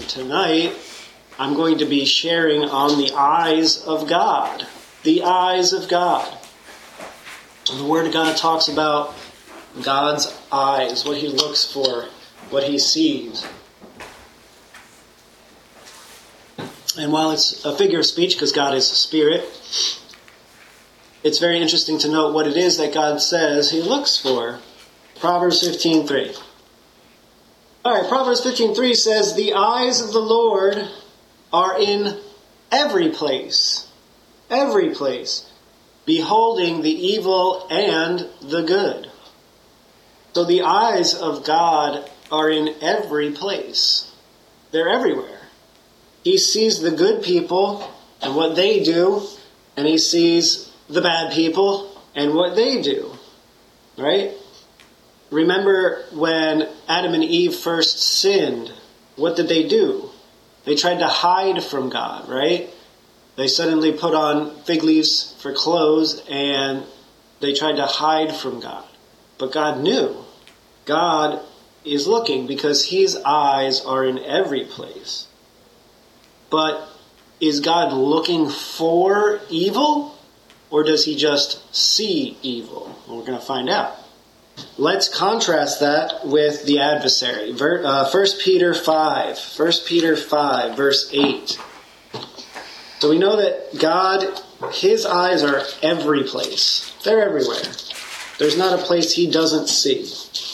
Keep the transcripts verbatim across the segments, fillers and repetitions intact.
tonight I'm going to be sharing on the eyes of God. The eyes of God. The Word of God talks about God's eyes, what He looks for, what He sees. And while it's a figure of speech, because God is a spirit, it's very interesting to note what it is that God says He looks for. Proverbs fifteen three. All right, Proverbs fifteen three says, "The eyes of the Lord are in every place, every place, beholding the evil and the good." So the eyes of God are in every place. They're everywhere. He sees the good people and what they do, and He sees the bad people and what they do. Right? Remember when Adam and Eve first sinned, what did they do? They tried to hide from God, right? They suddenly put on fig leaves for clothes and they tried to hide from God. But God knew. God is looking because His eyes are in every place. But is God looking for evil, or does He just see evil? Well, we're going to find out. Let's contrast that with the adversary. Uh, First Peter five. First Peter five, verse eight. So we know that God, His eyes are every place. They're everywhere. There's not a place He doesn't see.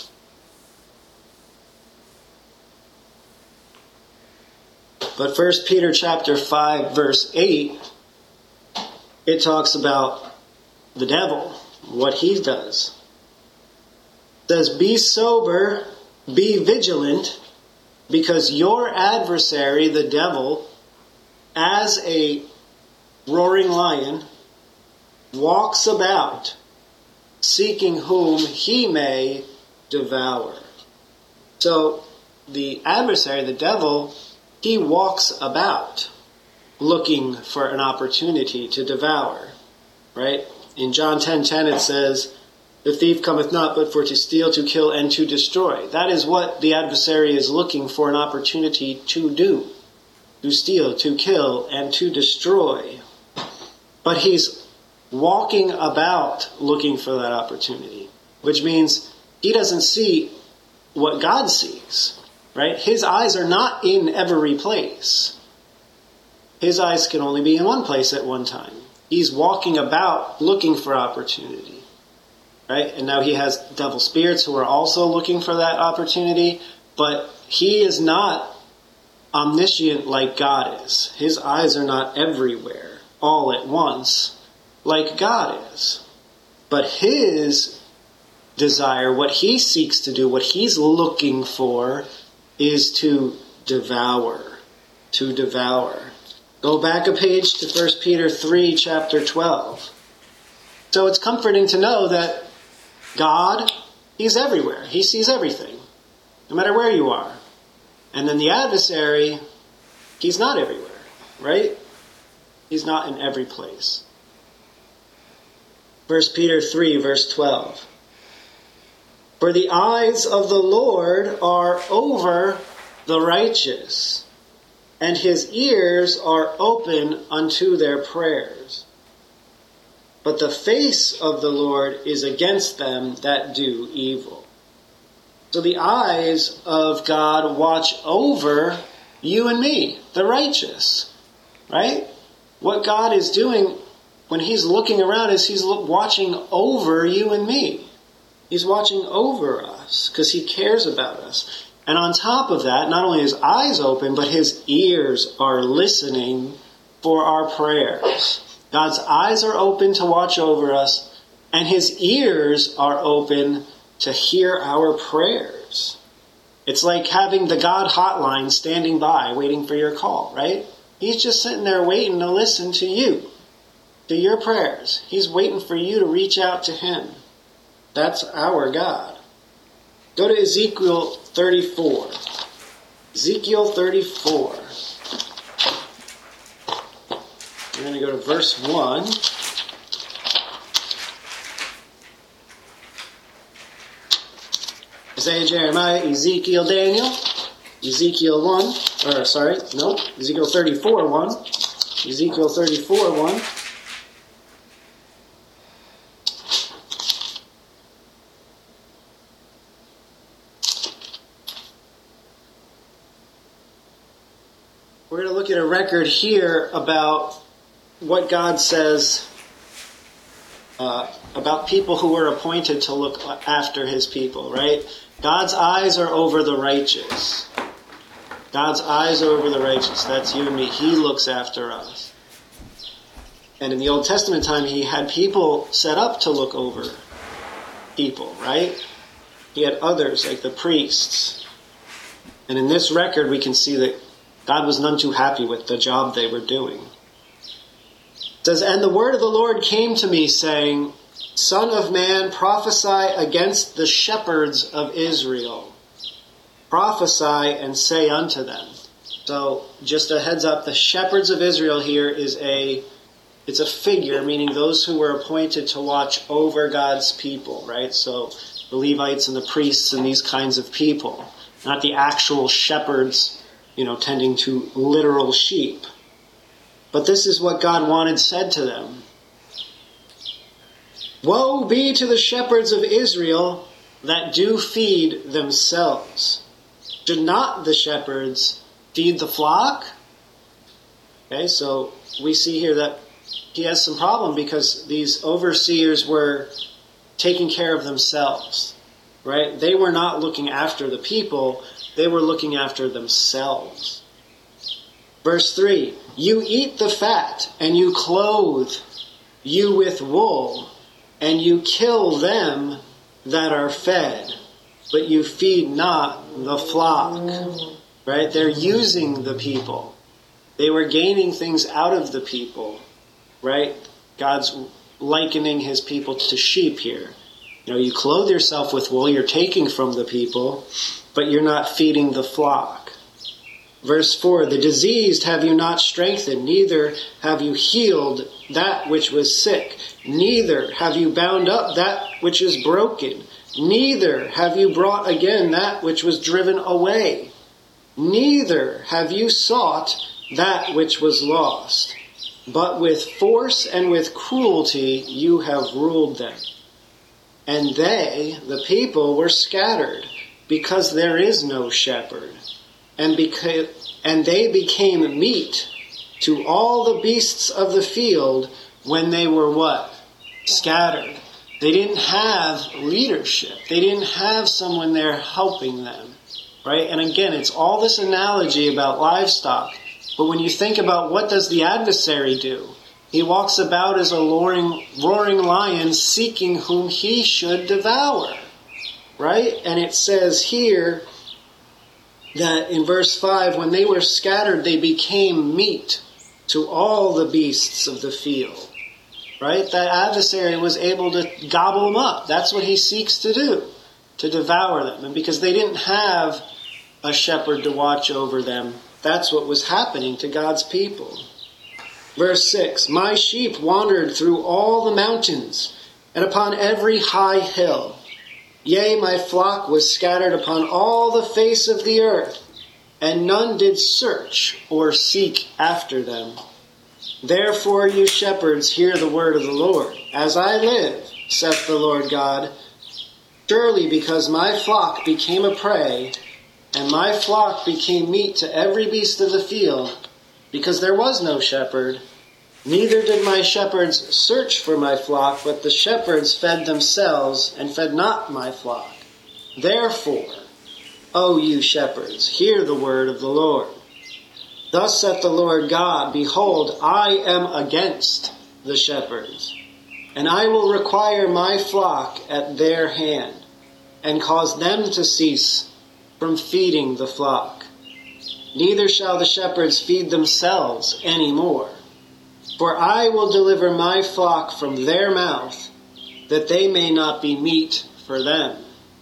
But First Peter chapter five, verse eight, it talks about the devil, what he does. It says, "Be sober, be vigilant, because your adversary, the devil, as a roaring lion, walks about, seeking whom he may devour." So the adversary, the devil, he walks about looking for an opportunity to devour. Right? In John ten ten it says, "The thief cometh not but for to steal, to kill, and to destroy." That is what the adversary is looking for, an opportunity to do. To steal, to kill, and to destroy. But he's walking about looking for that opportunity. Which means he doesn't see what God sees. Right? His eyes are not in every place. His eyes can only be in one place at one time. He's walking about looking for opportunity. Right? And now he has devil spirits who are also looking for that opportunity. But he is not omniscient like God is. His eyes are not everywhere, all at once, like God is. But his desire, what he seeks to do, what he's looking for, is to devour. To devour. Go back a page to First Peter three, chapter twelve. So it's comforting to know that God, He's everywhere. He sees everything, no matter where you are. And then the adversary, he's not everywhere, right? He's not in every place. First Peter three, verse twelve. "For the eyes of the Lord are over the righteous, and His ears are open unto their prayers. But the face of the Lord is against them that do evil." So the eyes of God watch over you and me, the righteous, right? What God is doing when He's looking around is He's watching over you and me. He's watching over us because He cares about us. And on top of that, not only His eyes open, but His ears are listening for our prayers. God's eyes are open to watch over us, and His ears are open to hear our prayers. It's like having the God hotline standing by, waiting for your call, right? He's just sitting there waiting to listen to you, to your prayers. He's waiting for you to reach out to Him. That's our God. Go to Ezekiel thirty-four. Ezekiel thirty-four. We're going to go to verse one. Isaiah, Jeremiah, Ezekiel, Daniel. Ezekiel one, or sorry, no, Ezekiel thirty-four one. Ezekiel thirty-four one. We're going to look at a record here about what God says uh, about people who were appointed to look after his people, right? God's eyes are over the righteous. God's eyes are over the righteous. That's you and me. He looks after us. And in the Old Testament time, he had people set up to look over people, right? He had others, like the priests. And in this record, we can see that God was none too happy with the job they were doing. It says, and the word of the Lord came to me, saying, Son of man, prophesy against the shepherds of Israel. Prophesy and say unto them. So, just a heads up, the shepherds of Israel here is a, it's a figure, meaning those who were appointed to watch over God's people, right? So, the Levites and the priests and these kinds of people. Not the actual shepherds, you know, tending to literal sheep. But this is what God wanted said to them. Woe be to the shepherds of Israel that do feed themselves. Should not the shepherds feed the flock? Okay, so we see here that he has some problem because these overseers were taking care of themselves, right? They were not looking after the people. They were looking after themselves. Verse three, you eat the fat, and you clothe you with wool, and you kill them that are fed, but you feed not the flock. Right? They're using the people. They were gaining things out of the people. Right? God's likening his people to sheep here. You know, you clothe yourself with wool, you're taking from the people, but you're not feeding the flock. Verse four, the diseased have you not strengthened, neither have you healed that which was sick, neither have you bound up that which is broken, neither have you brought again that which was driven away, neither have you sought that which was lost, but with force and with cruelty you have ruled them. And they, the people, were scattered, because there is no shepherd. And beca- and they became meat to all the beasts of the field when they were what? Scattered. They didn't have leadership. They didn't have someone there helping them. Right? And again, it's all this analogy about livestock. But when you think about what does the adversary do? He walks about as a roaring, roaring lion seeking whom he should devour. Right? And it says here that in verse five, when they were scattered, they became meat to all the beasts of the field. Right? That adversary was able to gobble them up. That's what he seeks to do, to devour them. And because they didn't have a shepherd to watch over them, that's what was happening to God's people. Verse six, my sheep wandered through all the mountains and upon every high hill. Yea, my flock was scattered upon all the face of the earth, and none did search or seek after them. Therefore, you shepherds, hear the word of the Lord. As I live, saith the Lord God, surely because my flock became a prey, and my flock became meat to every beast of the field, because there was no shepherd, neither did my shepherds search for my flock, but the shepherds fed themselves, and fed not my flock. Therefore, O you shepherds, hear the word of the Lord. Thus saith the Lord God, behold, I am against the shepherds, and I will require my flock at their hand, and cause them to cease from feeding the flock. Neither shall the shepherds feed themselves any more. For I will deliver my flock from their mouth, that they may not be meat for them.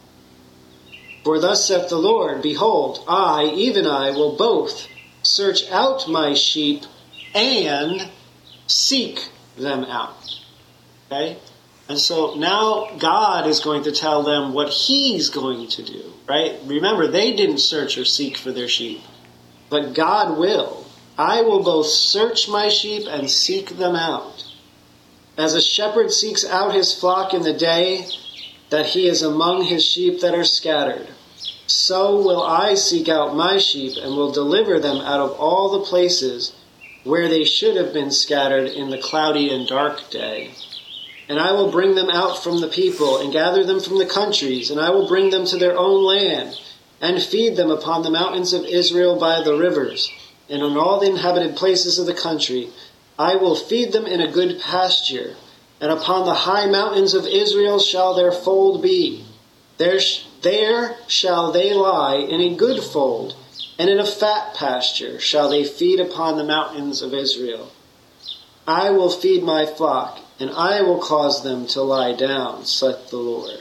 For thus saith the Lord, behold, I, even I, will both search out my sheep and seek them out. Okay? And so now God is going to tell them what he's going to do, right? Remember, they didn't search or seek for their sheep, but God will. I will both search my sheep and seek them out. As a shepherd seeks out his flock in the day that he is among his sheep that are scattered, so will I seek out my sheep and will deliver them out of all the places where they should have been scattered in the cloudy and dark day. And I will bring them out from the people and gather them from the countries, and I will bring them to their own land and feed them upon the mountains of Israel by the rivers and on all the inhabited places of the country. I will feed them in a good pasture, and upon the high mountains of Israel shall their fold be. There, sh- there shall they lie in a good fold, and in a fat pasture shall they feed upon the mountains of Israel. I will feed my flock, and I will cause them to lie down, saith the Lord.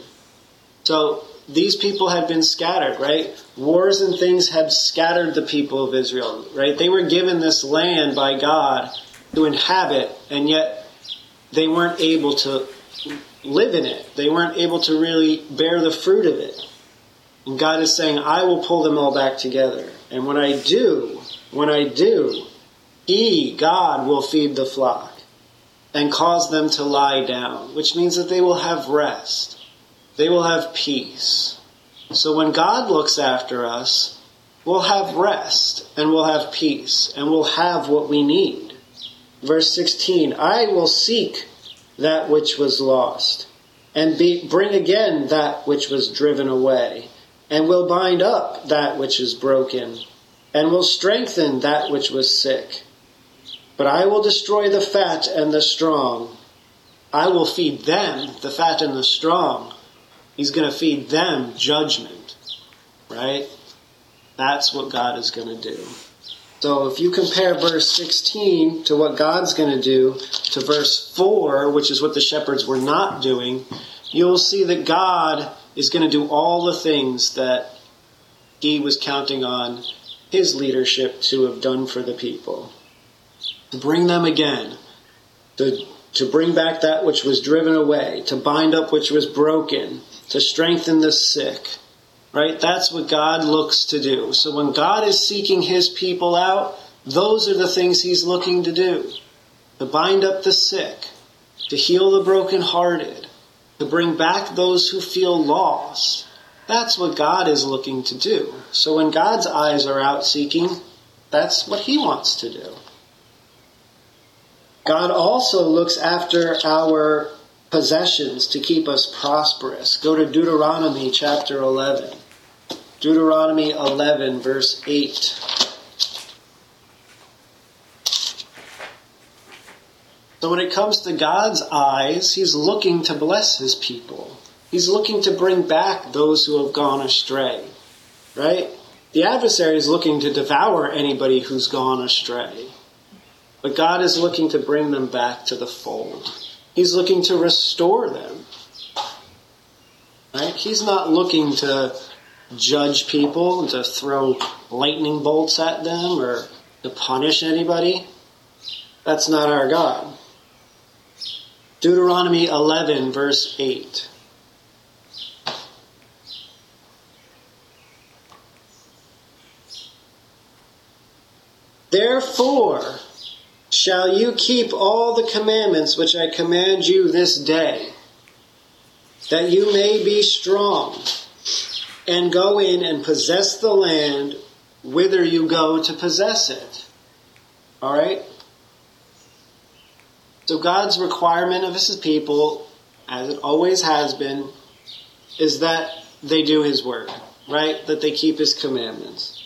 So these people had been scattered, right? Wars and things had scattered the people of Israel, right? They were given this land by God to inhabit, and yet they weren't able to live in it. They weren't able to really bear the fruit of it. And God is saying, I will pull them all back together. And when I do, when I do, He, God, will feed the flock and cause them to lie down, which means that they will have rest. They will have peace. So when God looks after us, we'll have rest and we'll have peace and we'll have what we need. Verse sixteen, I will seek that which was lost and be, bring again that which was driven away, and will bind up that which is broken, and will strengthen that which was sick. But I will destroy the fat and the strong. I will feed them, the fat and the strong. He's going to feed them judgment, right? That's what God is going to do. So if you compare verse sixteen to what God's going to do to verse four, which is what the shepherds were not doing, you'll see that God is going to do all the things that He was counting on His leadership to have done for the people. To bring them again, to, to bring back that which was driven away, to bind up which was broken, to strengthen the sick, right? That's what God looks to do. So when God is seeking His people out, those are the things He's looking to do. To bind up the sick, to heal the brokenhearted, to bring back those who feel lost. That's what God is looking to do. So when God's eyes are out seeking, that's what He wants to do. God also looks after our possessions to keep us prosperous. Go to Deuteronomy chapter eleven. Deuteronomy eleven, verse eight. So when it comes to God's eyes, He's looking to bless His people. He's looking to bring back those who have gone astray, right? The adversary is looking to devour anybody who's gone astray. But God is looking to bring them back to the fold. He's looking to restore them. Right? He's not looking to judge people and to throw lightning bolts at them or to punish anybody. That's not our God. Deuteronomy eleven, verse eight. Therefore shall you keep all the commandments which I command you this day, that you may be strong, and go in and possess the land whither you go to possess it. All right? So God's requirement of His people, as it always has been, is that they do His word, right? That they keep His commandments.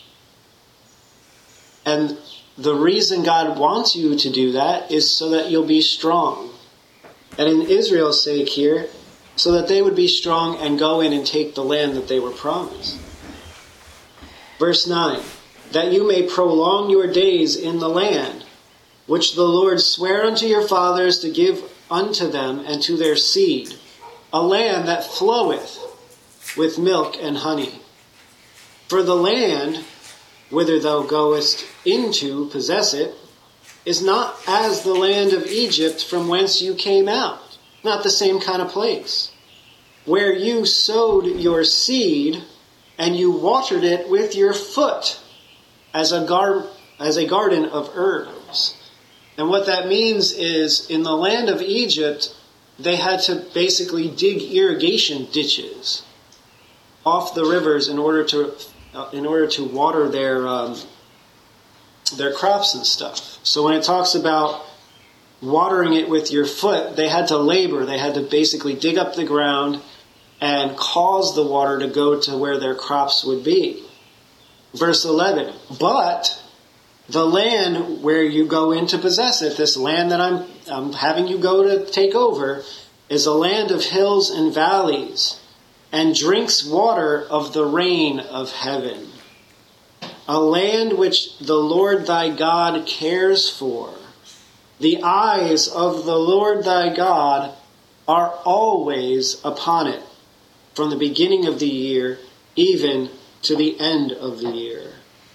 And the reason God wants you to do that is so that you'll be strong. And in Israel's sake here, so that they would be strong and go in and take the land that they were promised. Verse nine, that you may prolong your days in the land, which the Lord sware unto your fathers to give unto them and to their seed, a land that floweth with milk and honey. For the land whither thou goest in to possess it, is not as the land of Egypt from whence you came out. Not the same kind of place. Where you sowed your seed, and you watered it with your foot, as a gar- as a garden of herbs. And what that means is, in the land of Egypt, they had to basically dig irrigation ditches off the rivers in order to uh, in order to water their um, their crops and stuff. So when it talks about watering it with your foot, they had to labor. They had to basically dig up the ground and cause the water to go to where their crops would be. Verse eleven, but the land where you go in to possess it, this land that I'm, I'm having you go to take over, is a land of hills and valleys, and drinks water of the rain of heaven. A land which the Lord thy God cares for. The eyes of the Lord thy God are always upon it, from the beginning of the year even to the end of the year.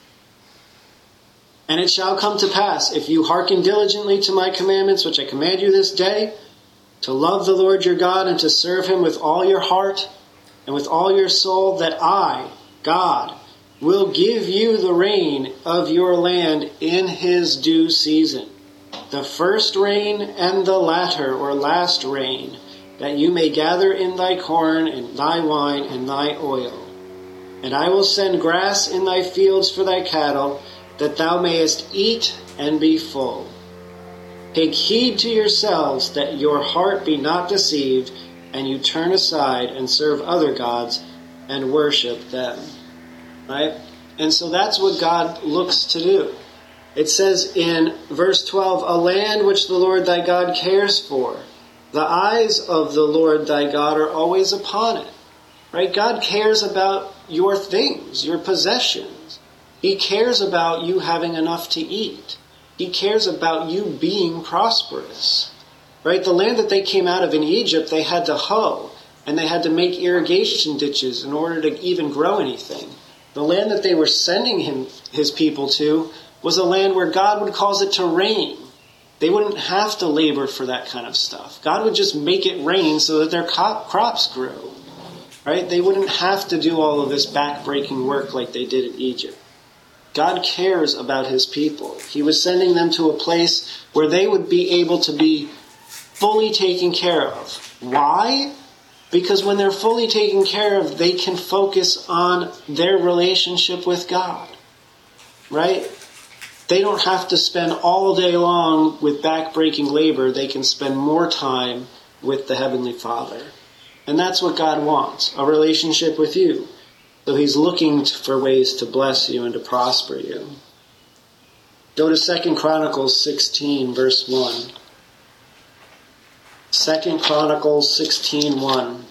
And it shall come to pass, if you hearken diligently to my commandments, which I command you this day, to love the Lord your God and to serve him with all your heart and with all your soul, that I, God, will give you the rain of your land in his due season, the first rain and the latter or last rain, that you may gather in thy corn and thy wine and thy oil. And I will send grass in thy fields for thy cattle, that thou mayest eat and be full. Take heed to yourselves that your heart be not deceived, and you turn aside and serve other gods and worship them. Right? And so that's what God looks to do. It says in verse twelve, a land which the Lord thy God cares for. The eyes of the Lord thy God are always upon it. Right? God cares about your things, your possessions. He cares about you having enough to eat. He cares about you being prosperous. Right? The land that they came out of in Egypt, they had to hoe, and they had to make irrigation ditches in order to even grow anything. The land that they were sending him, his people to, was a land where God would cause it to rain. They wouldn't have to labor for that kind of stuff. God would just make it rain so that their crops grew. Right? They wouldn't have to do all of this back-breaking work like they did in Egypt. God cares about his people. He was sending them to a place where they would be able to be fully taken care of. Why? Because when they're fully taken care of, they can focus on their relationship with God. Right? They don't have to spend all day long with back-breaking labor. They can spend more time with the Heavenly Father. And that's what God wants, a relationship with you. So he's looking for ways to bless you and to prosper you. Go to Second Chronicles sixteen, verse one. Second Chronicles sixteen, one.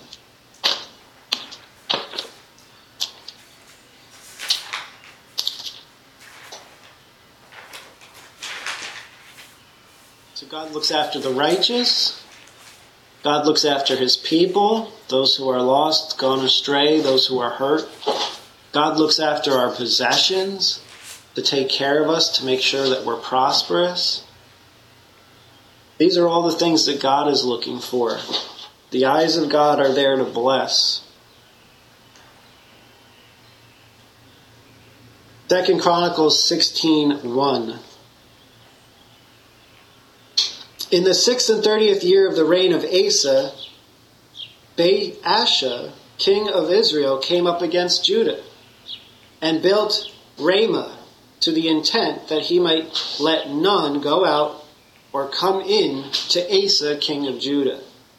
So God looks after the righteous. God looks after his people, those who are lost, gone astray, those who are hurt. God looks after our possessions to take care of us, to make sure that we're prosperous. These are all the things that God is looking for. The eyes of God are there to bless. Second Chronicles sixteen, one. In the sixth and thirtieth year of the reign of Asa, Baasha, king of Israel, came up against Judah and built Ramah to the intent that he might let none go out or come in to Asa, king of Judah.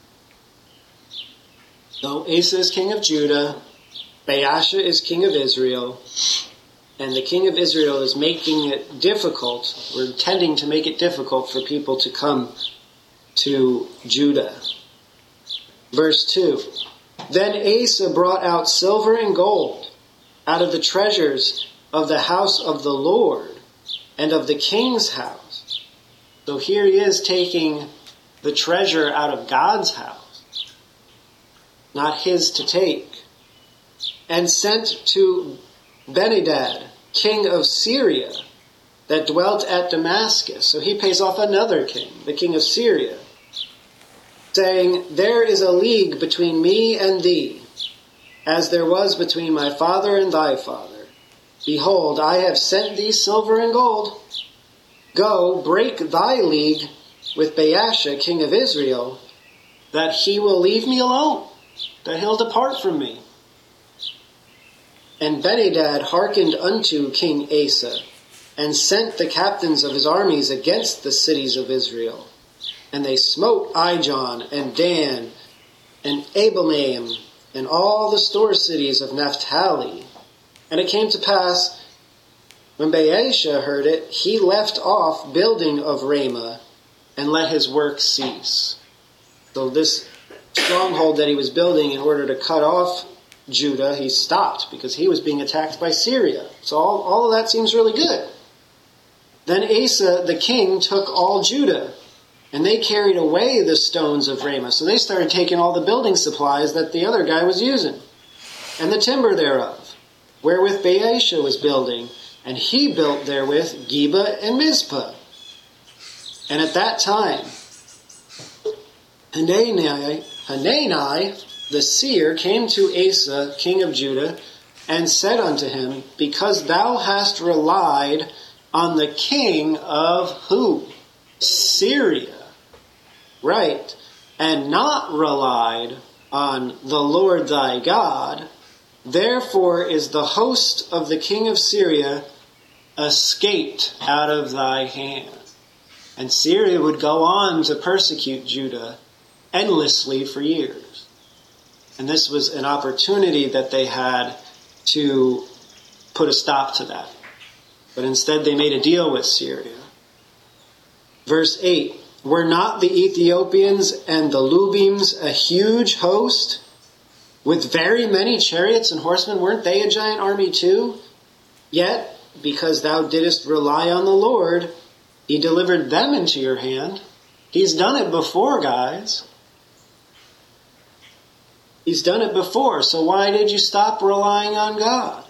So Asa is king of Judah, Baasha is king of Israel, and the king of Israel is making it difficult, or intending to make it difficult for people to come to Judah. Verse two. Then Asa brought out silver and gold out of the treasures of the house of the Lord and of the king's house. So here he is taking the treasure out of God's house, not his to take, and sent to Benhadad, king of Syria, that dwelt at Damascus. So he pays off another king, the king of Syria, saying, there is a league between me and thee, as there was between my father and thy father. Behold, I have sent thee silver and gold. Go, break thy league with Baasha, king of Israel, that he will leave me alone, that he'll depart from me. And Benhadad hearkened unto King Asa, and sent the captains of his armies against the cities of Israel. And they smote Ijon, and Dan, and Abelmaim, and all the store cities of Naphtali. And it came to pass, when Baasha heard it, he left off building of Ramah, and let his work cease. So this stronghold that he was building in order to cut off Judah, he stopped, because he was being attacked by Syria. So all, all of that seems really good. Then Asa, the king, took all Judah, and they carried away the stones of Ramah. So they started taking all the building supplies that the other guy was using, and the timber thereof, wherewith Baasha was building, and he built therewith Geba and Mizpah. And at that time, Hanani, Hanani the seer came to Asa, king of Judah, and said unto him, because thou hast relied on the king of who? Syria. Right. And not relied on the Lord thy God, therefore is the host of the king of Syria escaped out of thy hand. And Syria would go on to persecute Judah endlessly for years. And this was an opportunity that they had to put a stop to that. But instead they made a deal with Syria. Verse eight, were not the Ethiopians and the Lubims a huge host with very many chariots and horsemen? Weren't they a giant army too? Yet, because thou didst rely on the Lord, he delivered them into your hand. He's done it before, guys. He's done it before, so why did you stop relying on God?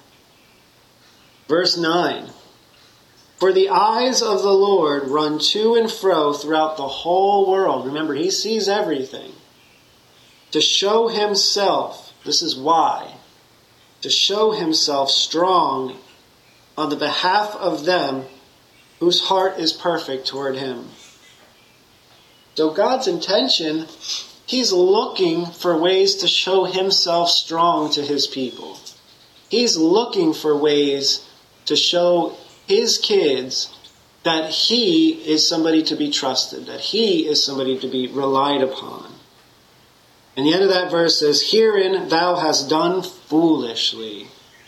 Verse nine. For the eyes of the Lord run to and fro throughout the whole world. Remember, he sees everything. To show himself, this is why, to show himself strong on the behalf of them whose heart is perfect toward him. So God's intention, he's looking for ways to show himself strong to his people. He's looking for ways to show his kids that he is somebody to be trusted, that he is somebody to be relied upon. And the end of that verse says, herein thou hast done foolishly.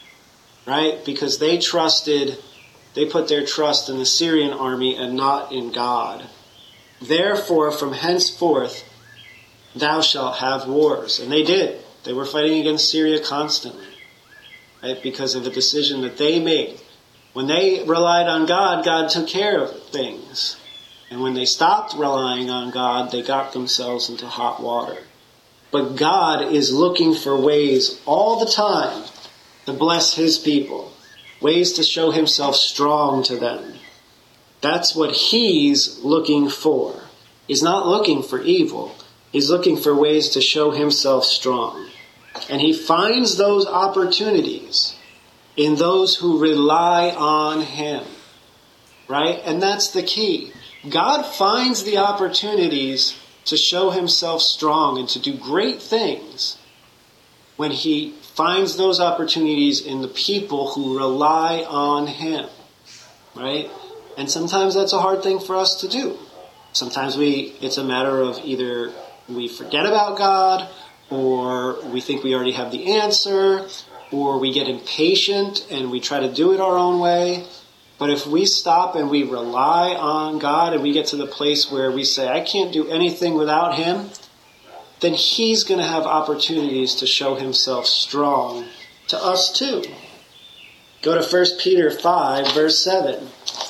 Right? Because they trusted, they put their trust in the Syrian army and not in God. Therefore, from henceforth, thou shalt have wars. And they did. They were fighting against Syria constantly. Right? Because of the decision that they made. When they relied on God, God took care of things. And when they stopped relying on God, they got themselves into hot water. But God is looking for ways all the time to bless his people. Ways to show himself strong to them. That's what he's looking for. He's not looking for evil. He's looking for ways to show himself strong. And he finds those opportunities in those who rely on him. Right? And that's the key. God finds the opportunities to show himself strong and to do great things when he finds those opportunities in the people who rely on him. Right? And sometimes that's a hard thing for us to do. Sometimes we it's a matter of either we forget about God, or we think we already have the answer, or we get impatient and we try to do it our own way. But if we stop and we rely on God and we get to the place where we say, I can't do anything without him, then he's going to have opportunities to show himself strong to us too. Go to First Peter five, verse seven.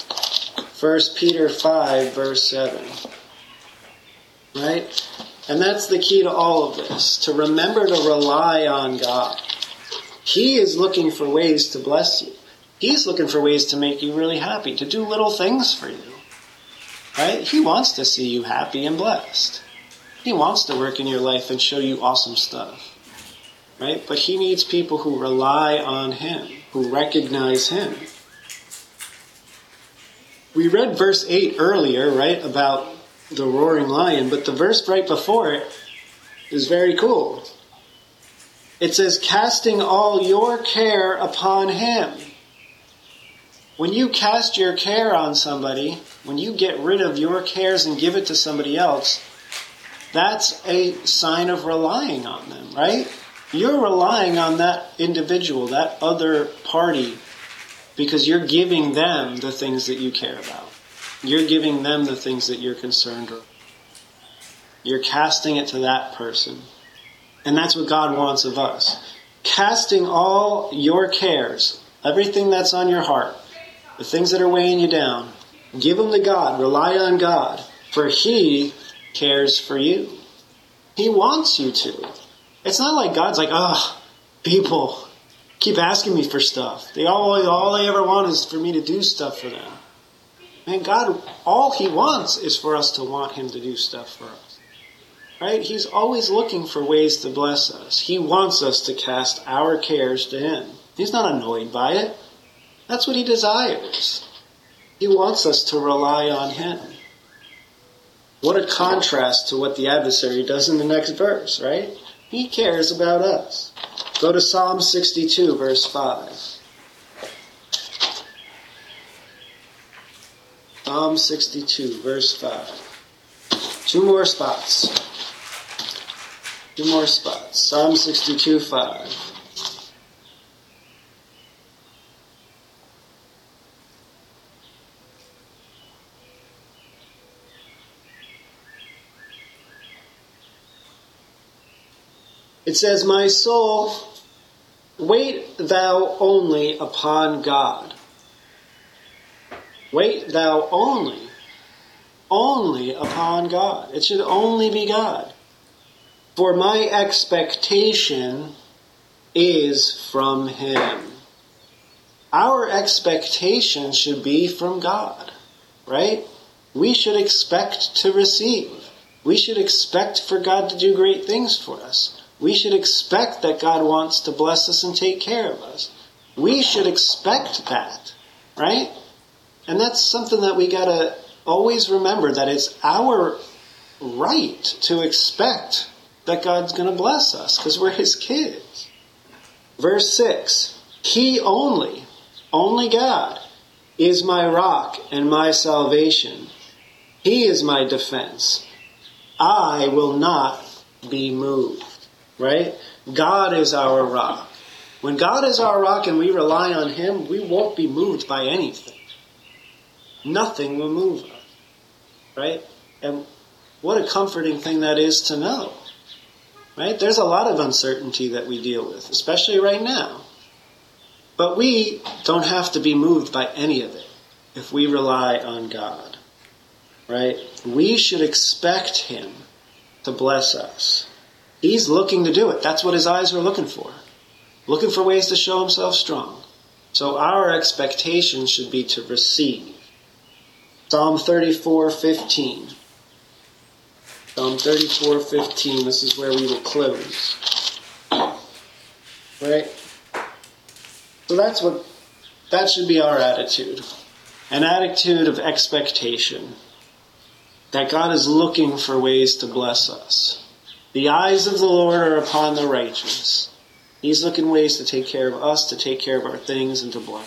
First Peter five, verse seven. Right? And that's the key to all of this, to remember to rely on God. He is looking for ways to bless you. He's looking for ways to make you really happy, to do little things for you. Right? He wants to see you happy and blessed. He wants to work in your life and show you awesome stuff. Right? But he needs people who rely on him. who recognize him. We read verse eight earlier, right, about the roaring lion, but the verse right before it is very cool. It says, casting all your care upon him. When you cast your care on somebody, when you get rid of your cares and give it to somebody else, that's a sign of relying on them, right? You're relying on that individual, that other party, because you're giving them the things that you care about. You're giving them the things that you're concerned with. You're casting it to that person. And that's what God wants of us. Casting all your cares, everything that's on your heart, the things that are weighing you down, give them to God. Rely on God, for he cares for you. He wants you to. It's not like God's like, oh, people keep asking me for stuff. They all, all they ever want is for me to do stuff for them. Man, God, all he wants is for us to want him to do stuff for us. Right? He's always looking for ways to bless us. He wants us to cast our cares to him. He's not annoyed by it. That's what he desires. He wants us to rely on him. What a contrast to what the adversary does in the next verse, right? He cares about us. Go to Psalm sixty-two, verse five. Psalm sixty-two, verse five. Two more spots. Two more spots. Psalm sixty-two, five. It says, my soul, wait thou only upon God. Wait thou only, only upon God. It should only be God. For my expectation is from him. Our expectation should be from God, right? We should expect to receive. We should expect for God to do great things for us. We should expect that God wants to bless us and take care of us. We should expect that, right? And that's something that we got to always remember, that it's our right to expect that God's going to bless us because we're his kids. Verse six, he only, only God, is my rock and my salvation. He is my defense. I will not be moved. Right? God is our rock. When God is our rock and we rely on him, we won't be moved by anything. Nothing will move us. Right? And what a comforting thing that is to know. Right? There's a lot of uncertainty that we deal with, especially right now. But we don't have to be moved by any of it if we rely on God. Right? We should expect him to bless us. He's looking to do it. That's what his eyes are looking for. Looking for ways to show himself strong. So our expectation should be to receive. Psalm thirty-four fifteen. Psalm thirty-four fifteen. This is where we will close. Right? So that's what, that should be our attitude. An attitude of expectation. That God is looking for ways to bless us. The eyes of the Lord are upon the righteous. He's looking ways to take care of us, to take care of our things, and to bless.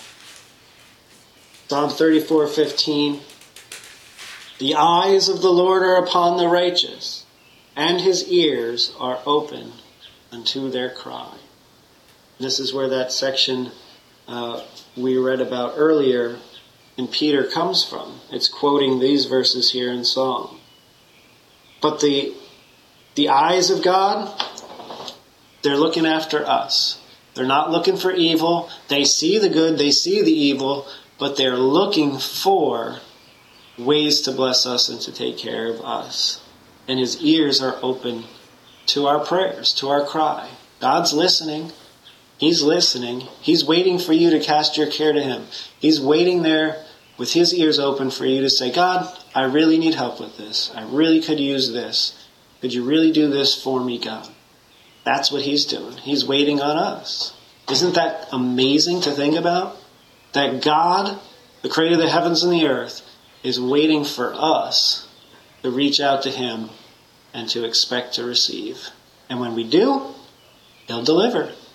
Psalm thirty-four fifteen. The eyes of the Lord are upon the righteous, and his ears are open unto their cry. This is where that section uh, we read about earlier in Peter comes from. It's quoting these verses here in Psalm. But the The eyes of God, they're looking after us. They're not looking for evil. They see the good, they see the evil, but they're looking for ways to bless us and to take care of us. And his ears are open to our prayers, to our cry. God's listening. He's listening. He's waiting for you to cast your care to him. He's waiting there with his ears open for you to say, God, I really need help with this. I really could use this. Could you really do this for me, God? That's what he's doing. He's waiting on us. Isn't that amazing to think about? That God, the creator of the heavens and the earth, is waiting for us to reach out to him and to expect to receive. And when we do, he'll deliver.